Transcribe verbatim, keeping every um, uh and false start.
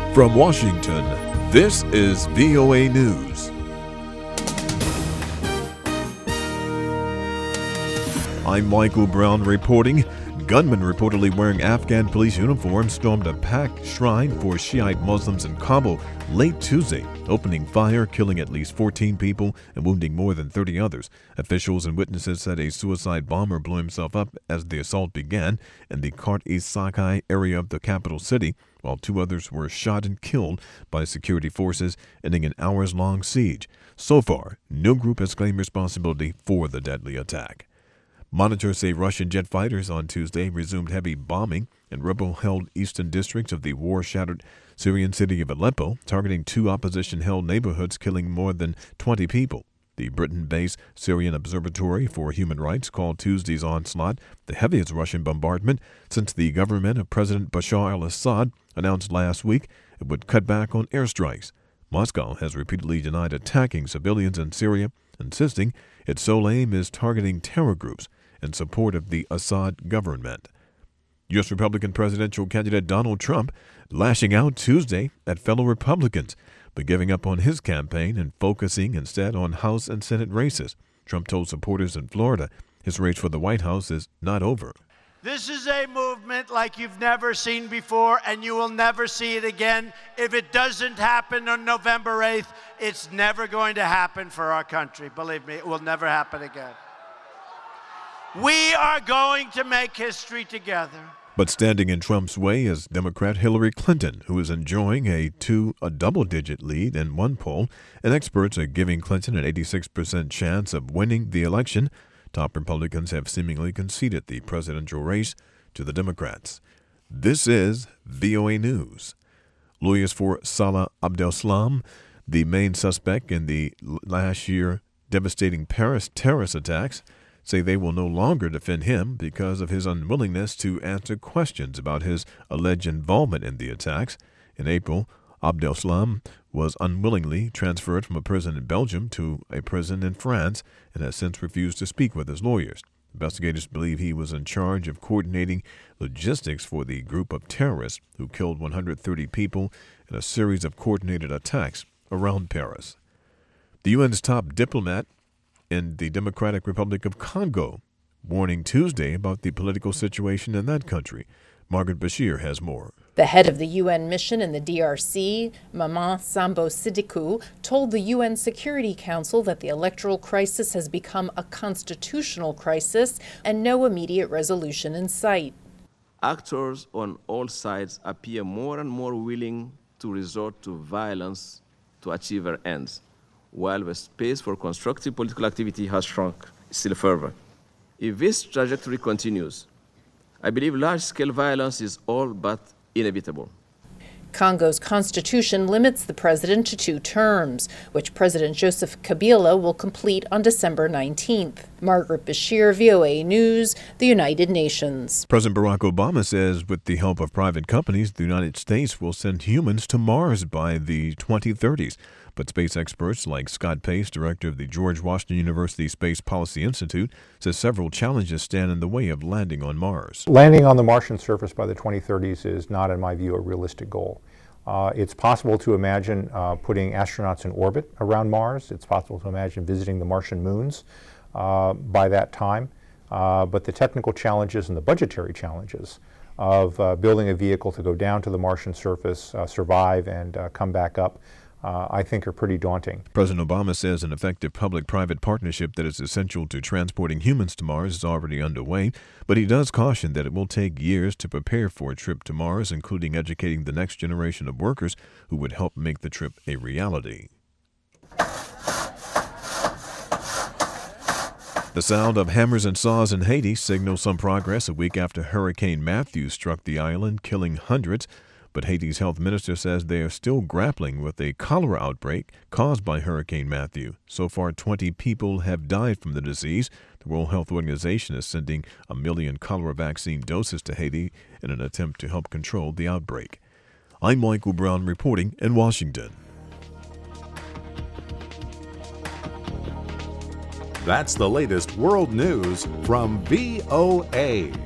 From Washington, this is V O A News. I'm Michael Brown reporting. Gunmen reportedly wearing Afghan police uniforms stormed a packed shrine for Shiite Muslims in Kabul late Tuesday, opening fire, killing at least fourteen people and wounding more than thirty others. Officials and witnesses said a suicide bomber blew himself up as the assault began in the Kart-e-Sakai area of the capital city, while two others were shot and killed by security forces, ending an hours-long siege. So far, no group has claimed responsibility for the deadly attack. Monitors say Russian jet fighters on Tuesday resumed heavy bombing in rebel-held eastern districts of the war-shattered Syrian city of Aleppo, targeting two opposition-held neighborhoods, killing more than twenty people. The Britain-based Syrian Observatory for Human Rights called Tuesday's onslaught the heaviest Russian bombardment since the government of President Bashar al-Assad announced last week it would cut back on airstrikes. Moscow has repeatedly denied attacking civilians in Syria, insisting its sole aim is targeting terror groups in support of the Assad government. U S Republican presidential candidate Donald Trump lashing out Tuesday at fellow Republicans, but giving up on his campaign and focusing instead on House and Senate races. Trump told supporters in Florida his race for the White House is not over. This is a movement like you've never seen before, and you will never see it again. If it doesn't happen on November eighth, it's never going to happen for our country. Believe me, it will never happen again. We are going to make history together. But standing in Trump's way is Democrat Hillary Clinton, who is enjoying a two a double-digit lead in one poll, and experts are giving Clinton an eighty-six percent chance of winning the election. Top Republicans have seemingly conceded the presidential race to the Democrats. This is V O A News. Lawyers for Salah Abdeslam, the main suspect in the last year devastating Paris terrorist attacks, say they will no longer defend him because of his unwillingness to answer questions about his alleged involvement in the attacks. In April, Abdeslam was unwillingly transferred from a prison in Belgium to a prison in France and has since refused to speak with his lawyers. Investigators believe he was in charge of coordinating logistics for the group of terrorists who killed one hundred thirty people in a series of coordinated attacks around Paris. The U N's top diplomat in the Democratic Republic of Congo, warning Tuesday about the political situation in that country. Margaret Bashir has more. The head of the U N mission in the D R C, Maman Sambo Sidikou, told the U N Security Council that the electoral crisis has become a constitutional crisis and no immediate resolution in sight. Actors on all sides appear more and more willing to resort to violence to achieve their ends, while the space for constructive political activity has shrunk still further. If this trajectory continues, I believe large-scale violence is all but inevitable. Congo's constitution limits the president to two terms, which President Joseph Kabila will complete on December nineteenth. Margaret Bashir, V O A News, the United Nations. President Barack Obama says with the help of private companies, the United States will send humans to Mars by the twenty thirties. But space experts like Scott Pace, director of the George Washington University Space Policy Institute, says several challenges stand in the way of landing on Mars. Landing on the Martian surface by the twenty thirties is not, in my view, a realistic goal. Uh, it's possible to imagine uh, putting astronauts in orbit around Mars. It's possible to imagine visiting the Martian moons uh, by that time. Uh, but the technical challenges and the budgetary challenges of uh, building a vehicle to go down to the Martian surface, uh, survive, and uh, come back up, Uh, I think are pretty daunting. President Obama says an effective public-private partnership that is essential to transporting humans to Mars is already underway, but he does caution that it will take years to prepare for a trip to Mars, including educating the next generation of workers who would help make the trip a reality. The sound of hammers and saws in Haiti signals some progress a week after Hurricane Matthew struck the island, killing hundreds. But Haiti's health minister says they are still grappling with a cholera outbreak caused by Hurricane Matthew. So far, twenty people have died from the disease. The World Health Organization is sending a million cholera vaccine doses to Haiti in an attempt to help control the outbreak. I'm Michael Brown reporting in Washington. That's the latest world news from V O A.